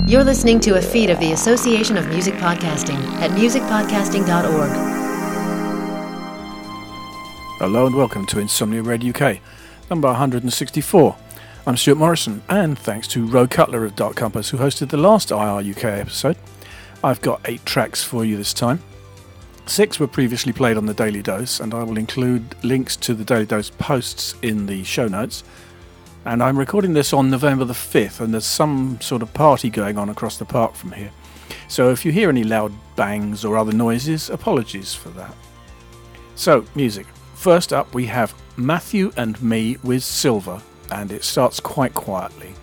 You're listening to a feed of the Association of Music Podcasting at musicpodcasting.org. Hello and welcome to Insomnia Radio UK, number 164. I'm Stuart Morrison, and thanks to Ro Cutler of Dark Compass, who hosted the last IR UK episode. I've got 8 tracks for you this time. 6 were previously played on the Daily Dose, and I will include links to the Daily Dose posts in the show notes. And I'm recording this on November the 5th, and there's some sort of party going on across the park from here. So if you hear any loud bangs or other noises, apologies for that. So, music. First up, we have Matthew and Me with Silver, and it starts quite quietly.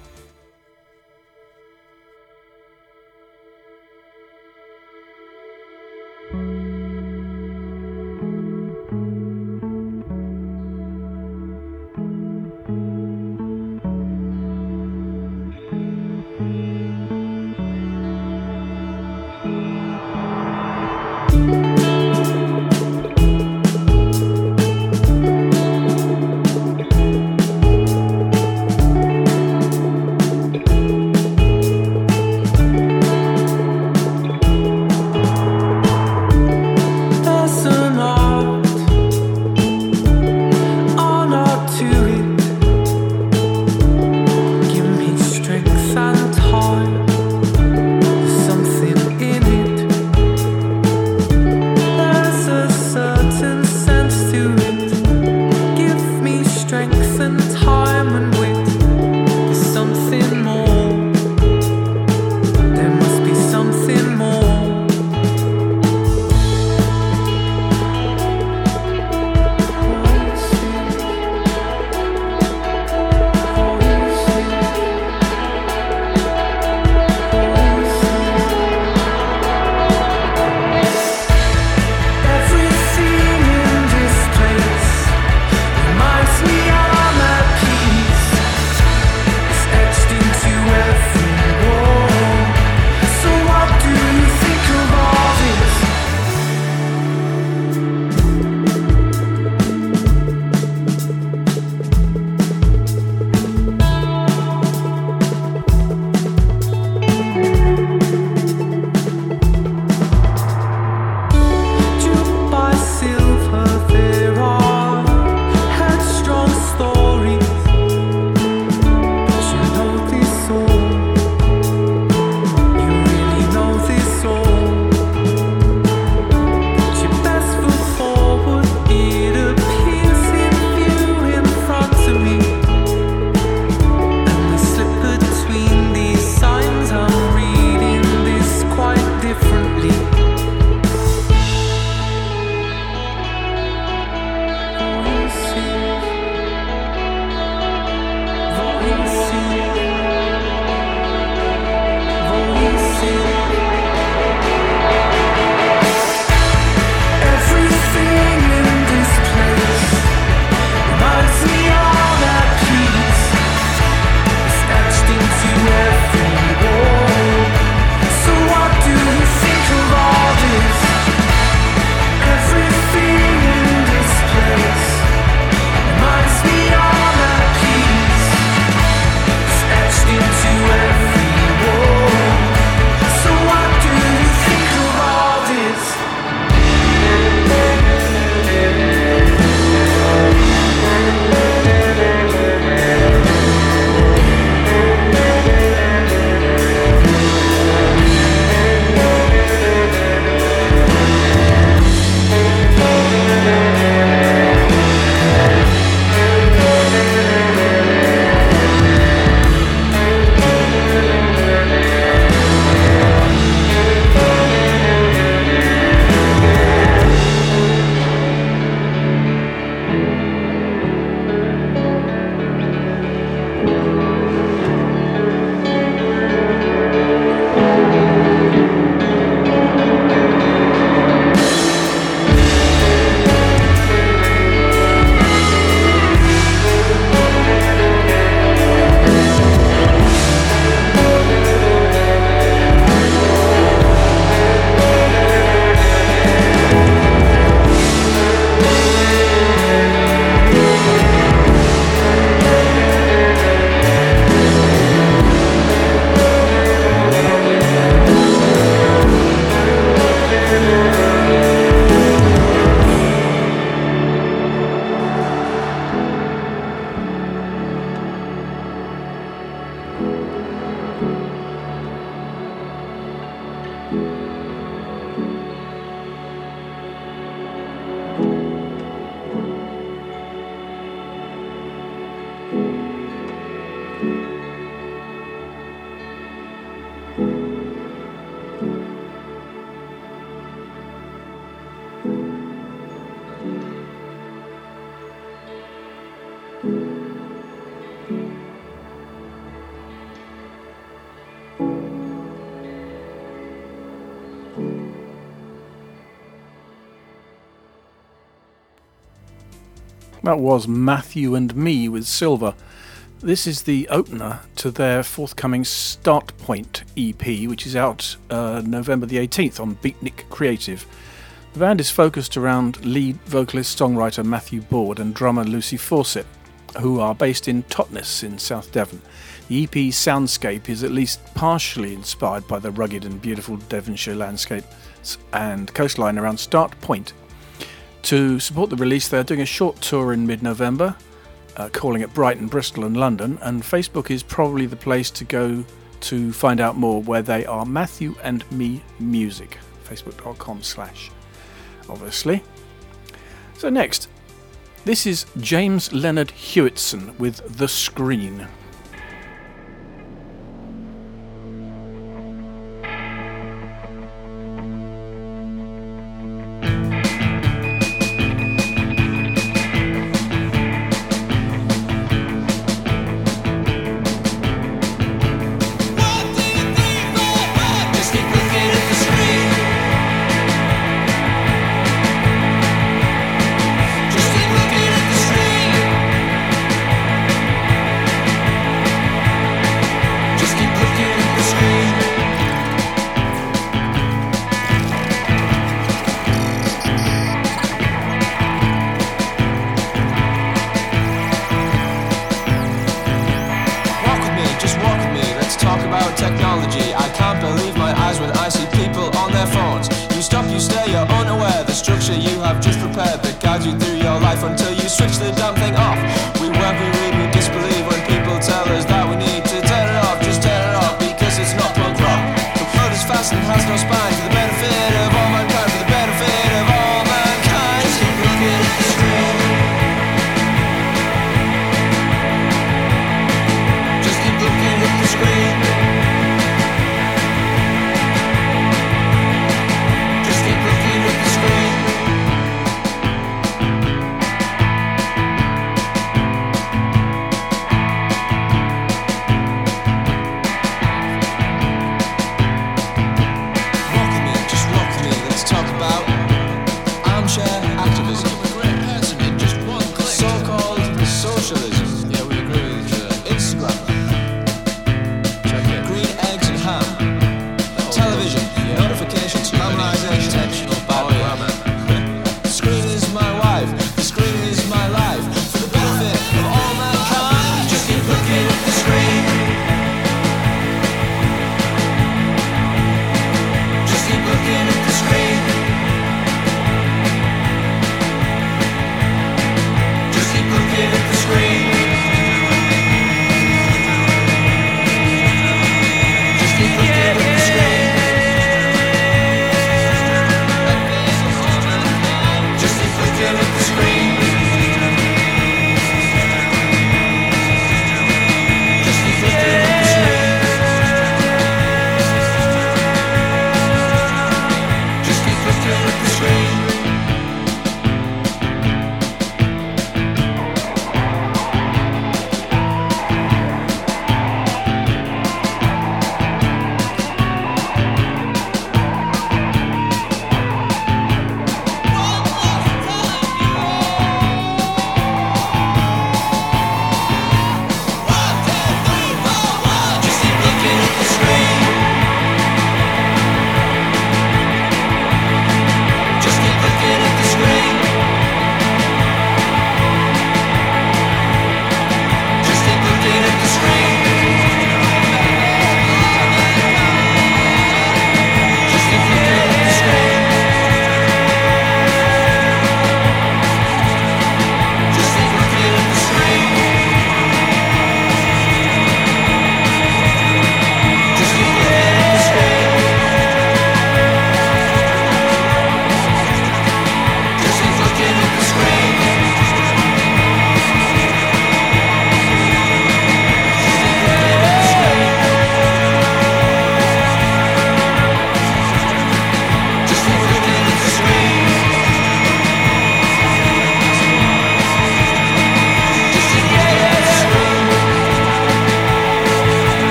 That was Matthew and Me with Silver. This is the opener to their forthcoming Start Point EP, which is out November the 18th on Beatnik Creative. The band is focused around lead vocalist songwriter Matthew Board and drummer Lucy Fawcett, who are based in Totnes in South Devon. The EP's soundscape is at least partially inspired by the rugged and beautiful Devonshire landscapes and coastline around Start Point. To support the release, they're doing a short tour in mid-November, calling at Brighton, Bristol and London, and Facebook is probably the place to go to find out more, where they are Matthew and Me Music, facebook.com/ obviously. So next, this is James Leonard Hewitson with The Screen.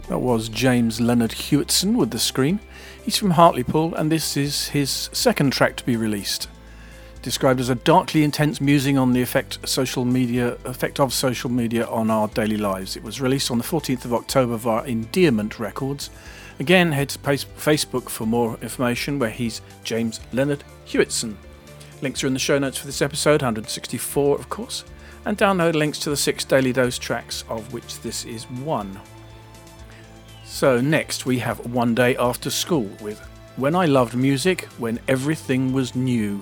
That was James Leonard Hewitson with The Scream. He's from Hartlepool, and this is his second track to be released. Described as a darkly intense musing on the effect of social media on our daily lives. It was released on the 14th of October via Endearment Records. Again, head to Facebook for more information, where he's James Leonard Hewitson. Links are in the show notes for this episode, 164 of course, and download links to the 6 Daily Dose tracks, of which this is one. So next we have One Day After School with When I Loved Music When Everything Was New.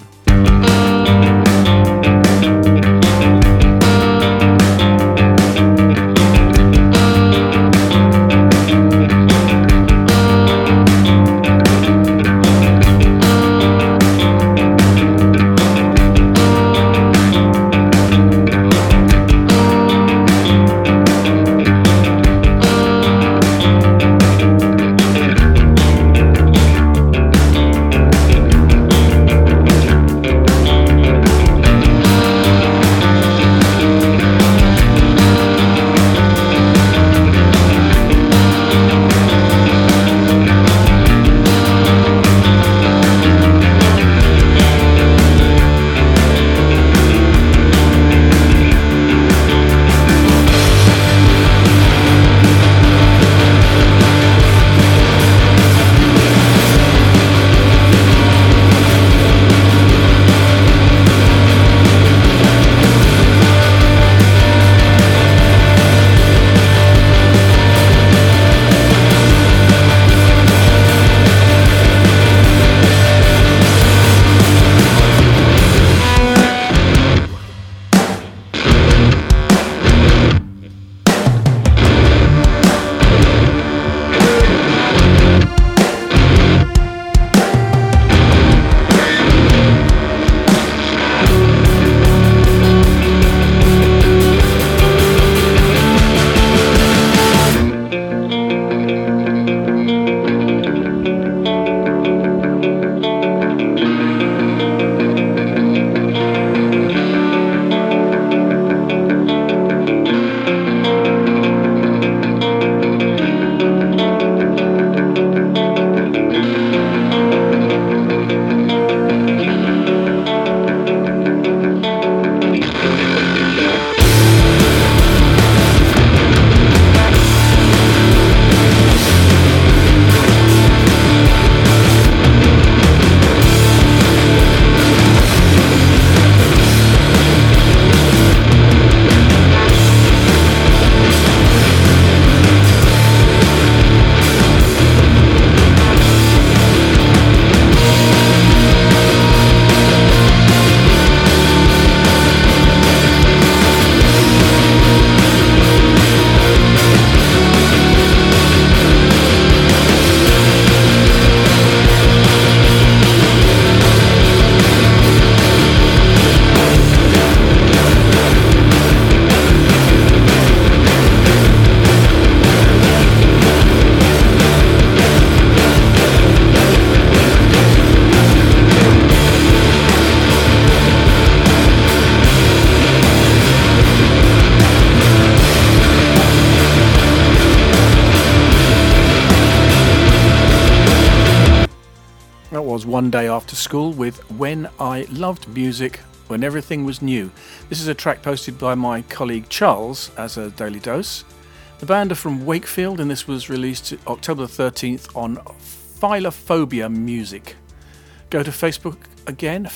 One Day After School with When I Loved Music When Everything Was New. This is a track posted by my colleague Charles as a Daily Dose. The band are from Wakefield, and this was released October 13th on Philophobia Music. Go to Facebook again,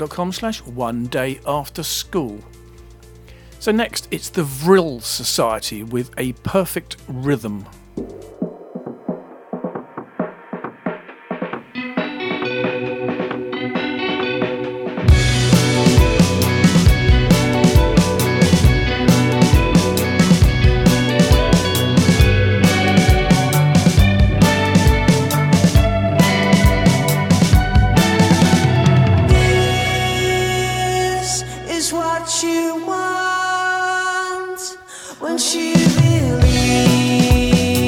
facebook.com/onedayafterschool. So next it's the Vril Society with A Perfect Rhythm. When she believes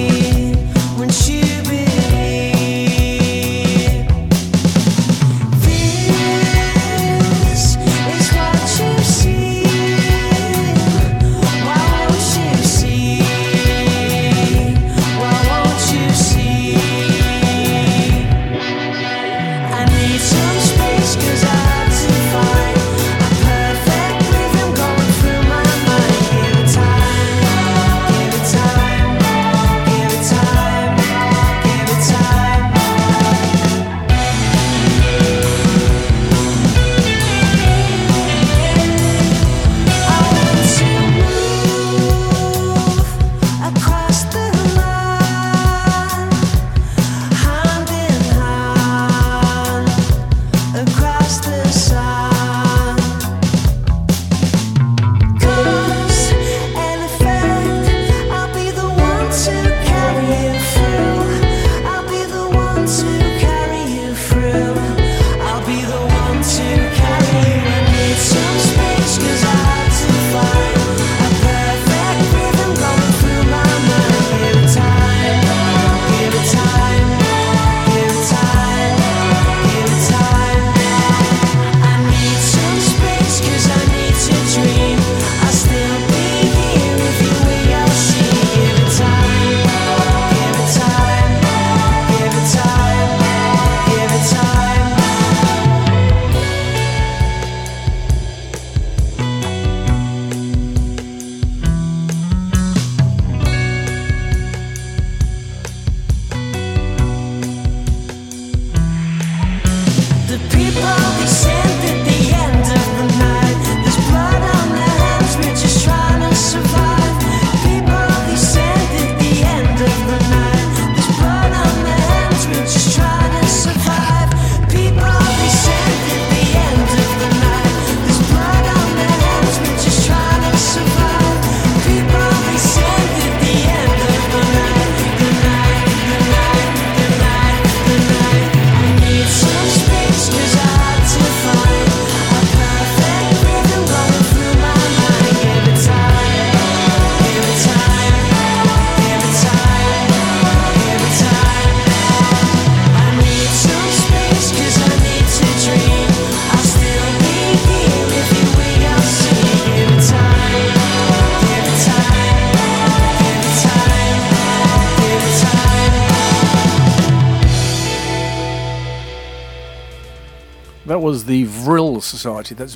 That was the Vril Society, that's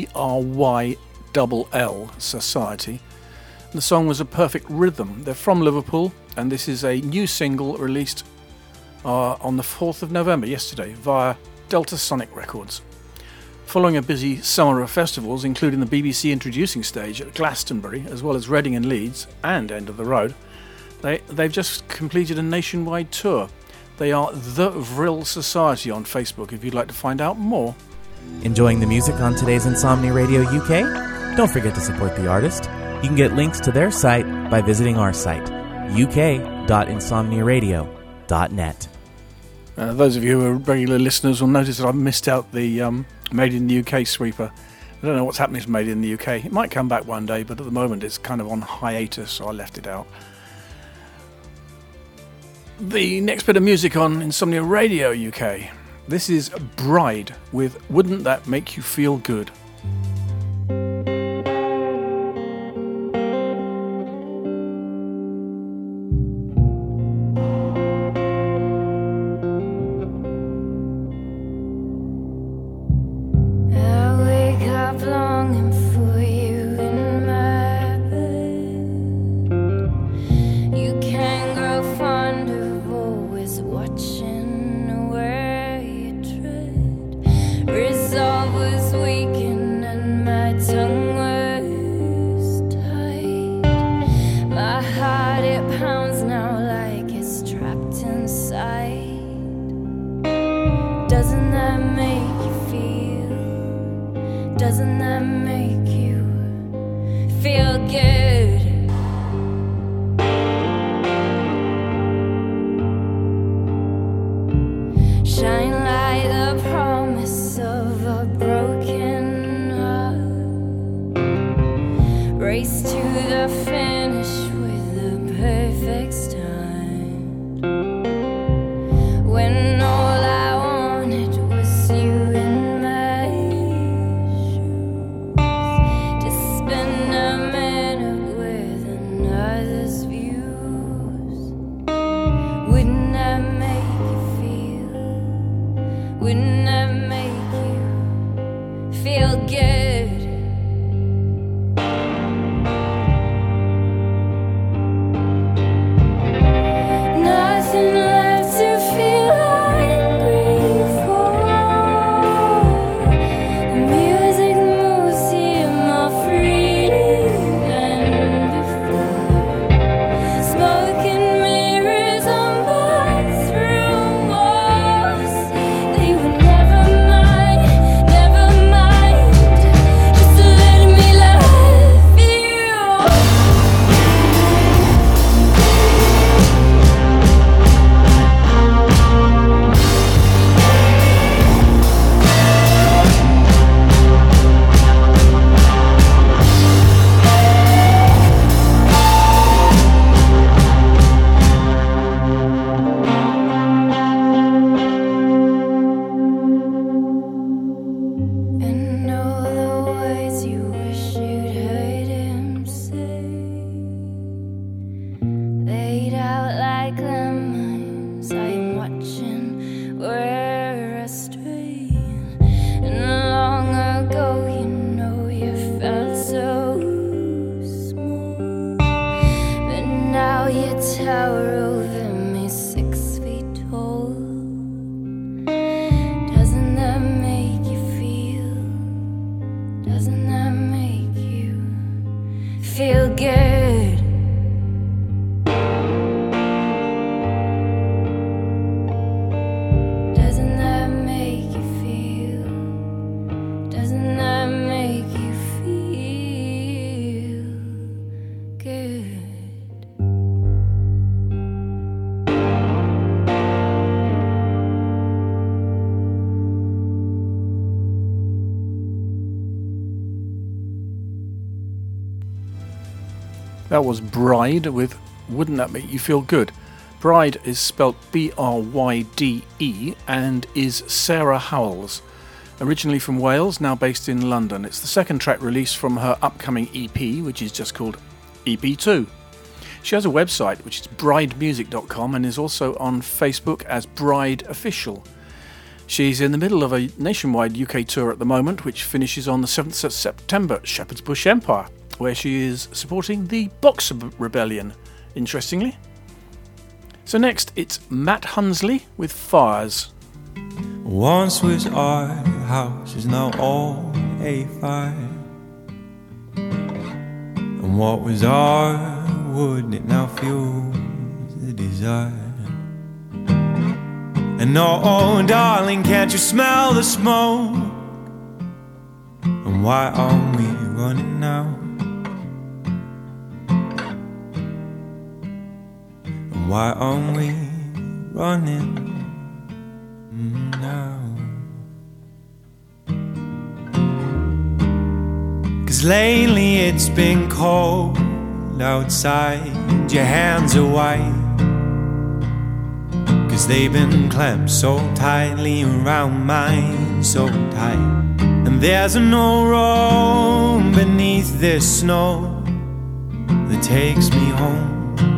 V-R-Y-L-L Society. The song was A Perfect Rhythm. They're from Liverpool, and this is a new single released on the 4th of November, yesterday, via Delta Sonic Records. Following a busy summer of festivals, including the BBC Introducing Stage at Glastonbury, as well as Reading and Leeds, and End of the Road, they've just completed a nationwide tour. They are The Vril Society on Facebook if you'd like to find out more. Enjoying the music on today's Insomnia Radio UK? Don't forget to support the artist. You can get links to their site by visiting our site, uk.insomniaradio.net. Those of you who are regular listeners will notice that I've missed out the Made in the UK sweeper. I don't know what's happening to Made in the UK. It might come back one day, but at the moment it's kind of on hiatus, so I left it out. The next bit of music on Insomnia Radio UK. This is Bride with Wouldn't That Make You Feel Good? That was Bride with Wouldn't That Make You Feel Good? Bride is spelt B-R-Y-D-E and is Sarah Howells. Originally from Wales, now based in London. It's the second track released from her upcoming EP, which is just called EP2. She has a website, which is bridemusic.com, and is also on Facebook as Bride Official. She's in the middle of a nationwide UK tour at the moment, which finishes on the 7th of September at Shepherd's Bush Empire, where she is supporting the Boxer Rebellion, interestingly. So next, it's Matt Hunsley with Fires. Once was our house, is now all a fire. And what was our wood, it now fuels the desire. And oh, darling, can't you smell the smoke? And why aren't we running now? And why aren't we running now? 'Cause lately it's been cold outside, your hands are white, 'cause they've been clamped so tightly around mine, so tight. And there's no room beneath this snow that takes me home.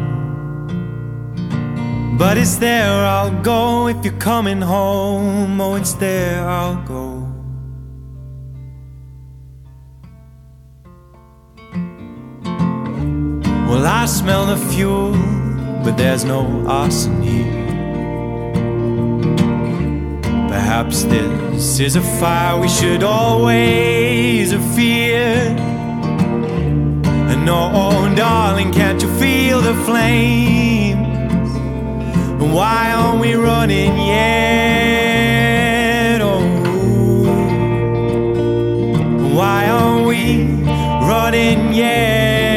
But it's there I'll go if you're coming home. Oh, it's there I'll go. Well, I smell the fuel, but there's no arson here. Perhaps this is a fire we should always have feared. And oh, darling, can't you feel the flames? And why aren't we running yet? Oh, why aren't we running yet?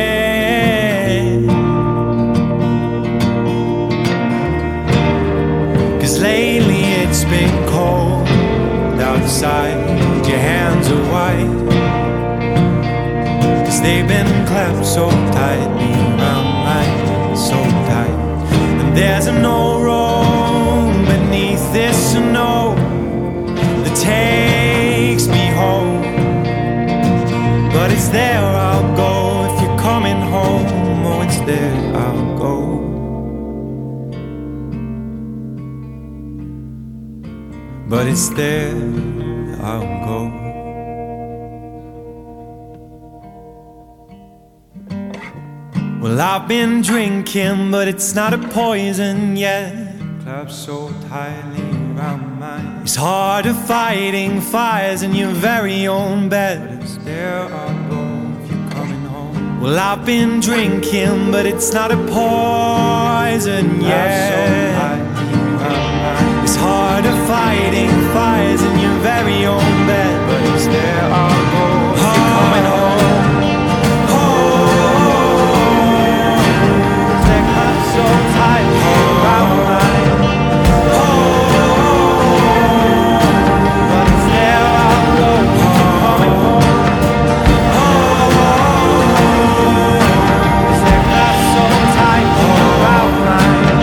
'Cause lately it's been cold outside, your hands are white, 'cause they've been clamped so tightly around mine, so tight. And there's no room beneath this snow that takes me home. But it's there I'll go if you're coming home. Oh, it's there I'll go. But it's there I'll go. Well, I've been drinking, but it's not a poison yet. Clamped so tightly around mine, it's hard to fighting fires in your very own bed. But it's there I'll go if you're coming home. Well, I've been drinking, but it's not a poison yet. It's hard to fighting fires in your very own bed. But it's there I'll go if you're coming home. So tight around mine. But it's there I'll go, coming home. Is that glass so tight around mine?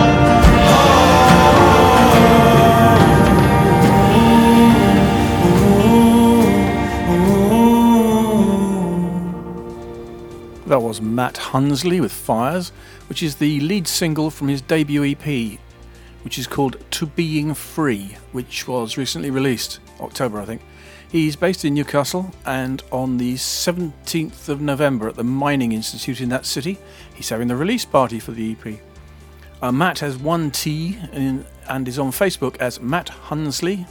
That was Matt Hunsley with Fires, which is the lead single from his debut EP, which is called To Being Free, which was recently released, October I think. He's based in Newcastle, and on the 17th of November at the Mining Institute in that city, he's having the release party for the EP. Matt has one T and is on Facebook as Matt Hunsley,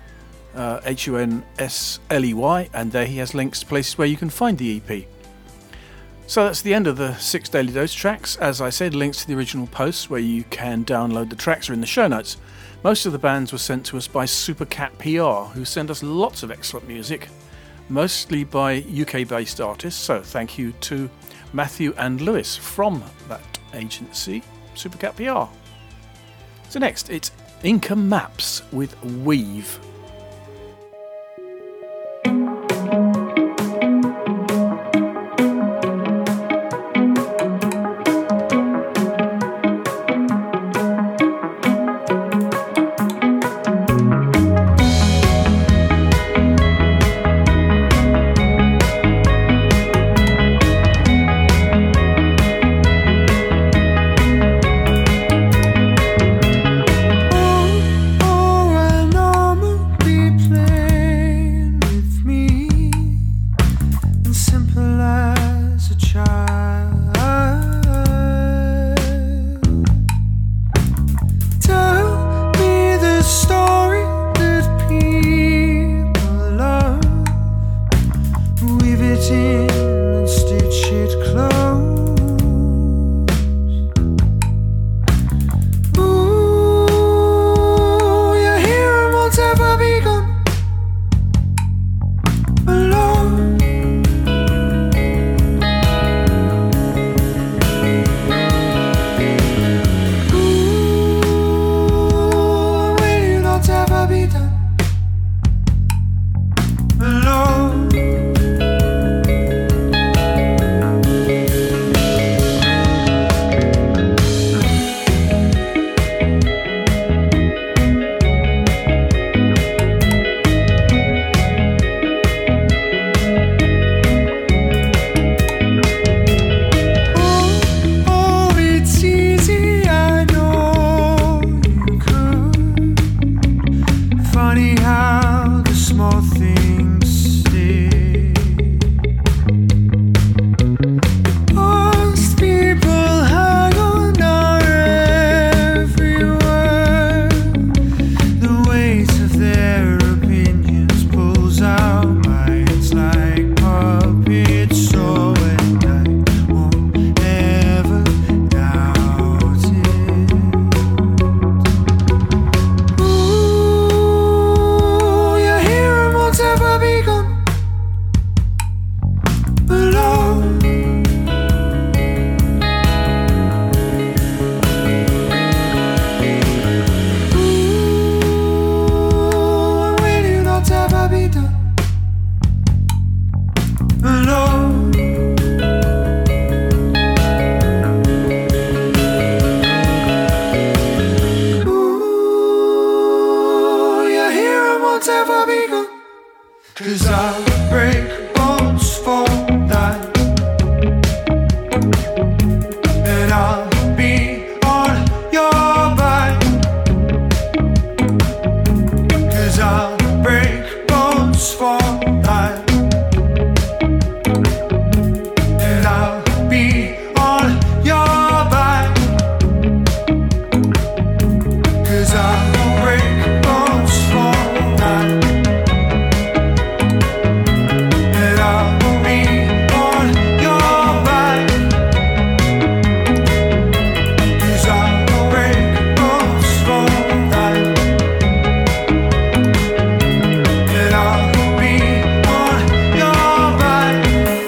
Hunsley, and there he has links to places where you can find the EP. So that's the end of the 6 Daily Dose tracks. As I said, links to the original posts where you can download the tracks are in the show notes. Most of the bands were sent to us by Supercat PR, who send us lots of excellent music, mostly by UK-based artists, so thank you to Matthew and Lewis from that agency, Supercat PR. So next, it's Inca Maps with Weave. Oh, I know 'Cause I'll break bones for that, and I'll be on your back. 'Cause I'll break bones for that, and I'll be on your back. 'Cause I'll break bones for that, and I'll be on your back. 'Cause I'll break bones for that, and I'll be on your back.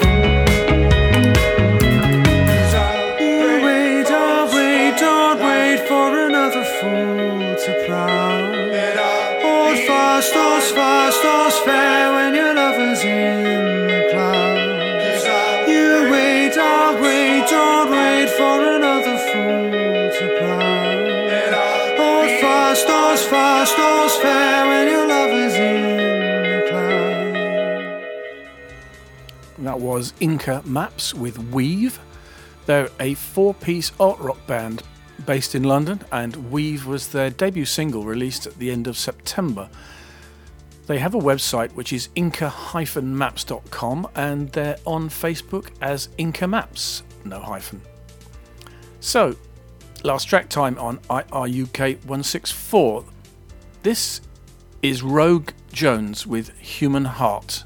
'Cause I'll wait, don't wait, don't wait for another fool to proud. Hold fast, all's fair when your lover's in the clouds. You wait, don't wait, don't wait for another fool to proud. Hold fast, all's fair when your lover's in the clouds. That was Inca Maps with Weave. They're a 4-piece art rock band based in London, and Weave was their debut single released at the end of September. They have a website which is inca-maps.com, and they're on Facebook as Inca Maps, no hyphen. So, last track time on IRUK 164. This is Rogue Jones with Human Heart.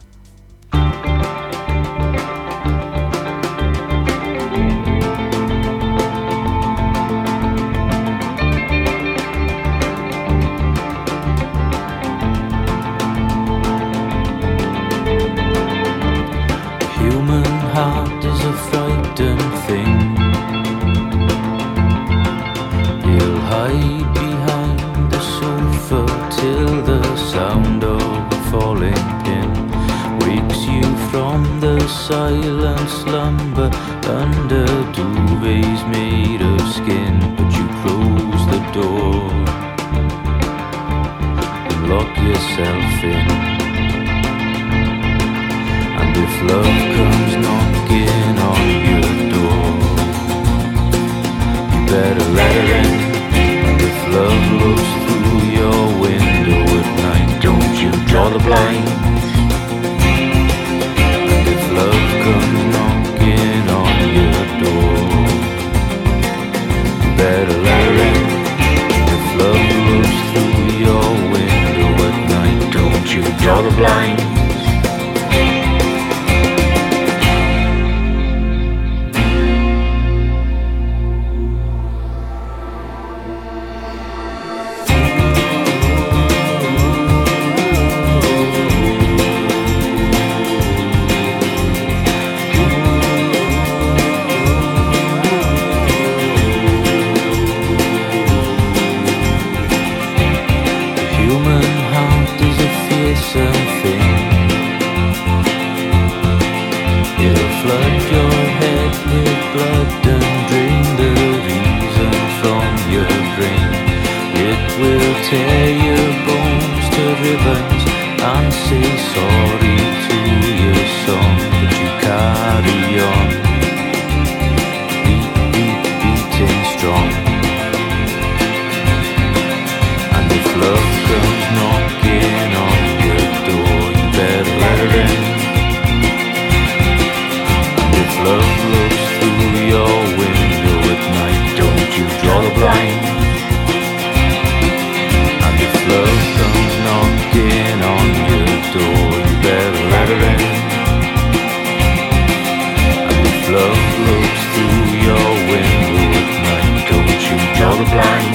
Human heart is a frightened thing. He'll hide behind the sofa till the sound of a falling pin wakes you from the silent slumber under duvets made of skin. But you close the door and lock yourself in. And if love comes knocking on your door, you better let her in. And if love looks through your window at night, don't you draw the blinds. And if love comes knocking on your door, you better let her in. If love looks through your window at night, don't you draw the blinds. Tear your bones to ribbons and say sorry to your song, but you carry on, beating strong. And if love comes knocking on your door, you better let her in. And if love looks through your window at night, don't you draw the blinds. If love comes knocking on your door, you better let her in. And if love looks through your window at night, don't you draw the blinds.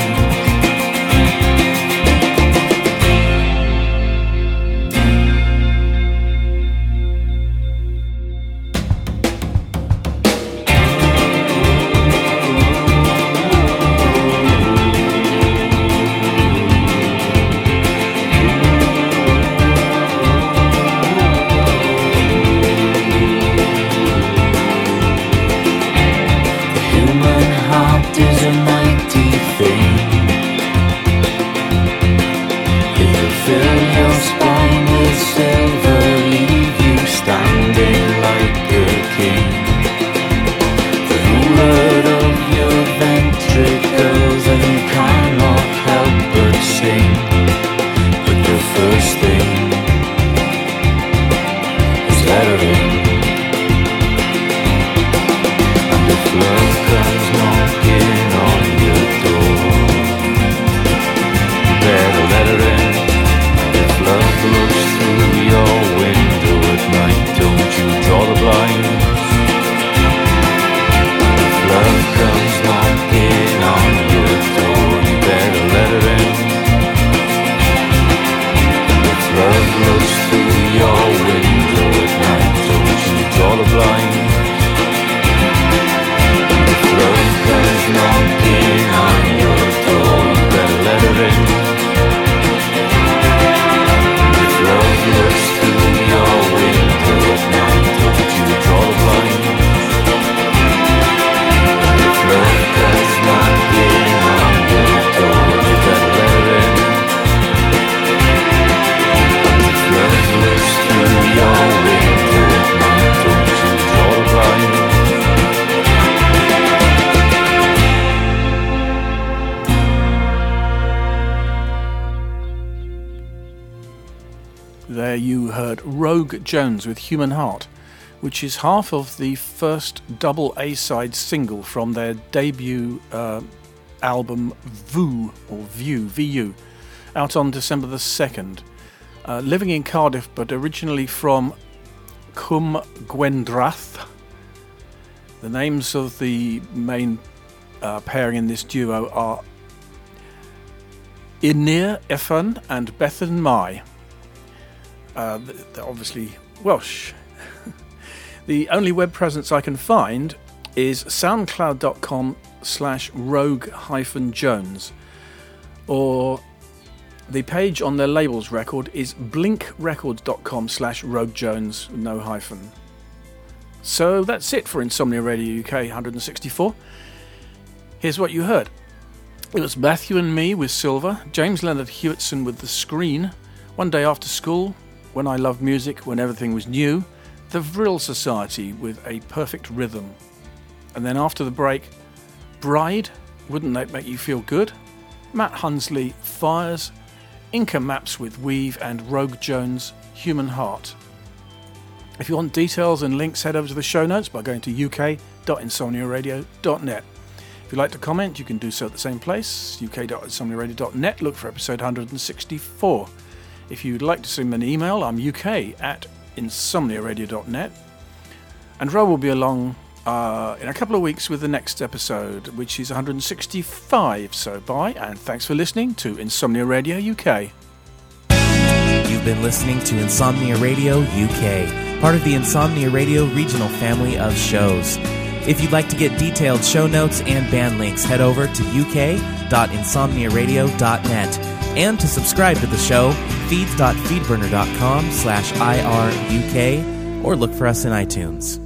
Is a mighty thing. There you heard Rogue Jones with Human Heart, which is half of the first double A-side single from their debut album VU, or VU, out on December the 2nd. Living in Cardiff, but originally from Cwm Gwendrath. The names of the main pairing in this duo are Inir Efan and Bethan Mai. They're obviously Welsh. The only web presence I can find is soundcloud.com/rogue-jones, or the page on their labels record is blinkrecords.com/roguejones, no hyphen. So that's it for Insomnia Radio UK 164. Here's what you heard. It was Matthew and Me with Silver, James Leonard Hewitson with The Screen, One Day After School, When I Loved Music, When Everything Was New, The Vril Society with A Perfect Rhythm. And then after the break, Bride, Wouldn't That Make You Feel Good, Matt Hunsley, Fires, Inca Maps with Weave, and Rogue Jones, Human Heart. If you want details and links, head over to the show notes by going to uk.insomniaradio.net. If you'd like to comment, you can do so at the same place, uk.insomniaradio.net. Look for episode 164. If you'd like to send me an email, I'm uk@insomniaradio.net. And Ro will be along in a couple of weeks with the next episode, which is 165. So bye, and thanks for listening to Insomnia Radio UK. You've been listening to Insomnia Radio UK, part of the Insomnia Radio regional family of shows. If you'd like to get detailed show notes and band links, head over to uk.insomniaradio.net. And to subscribe to the show, feeds.feedburner.com/IRUK, or look for us in iTunes.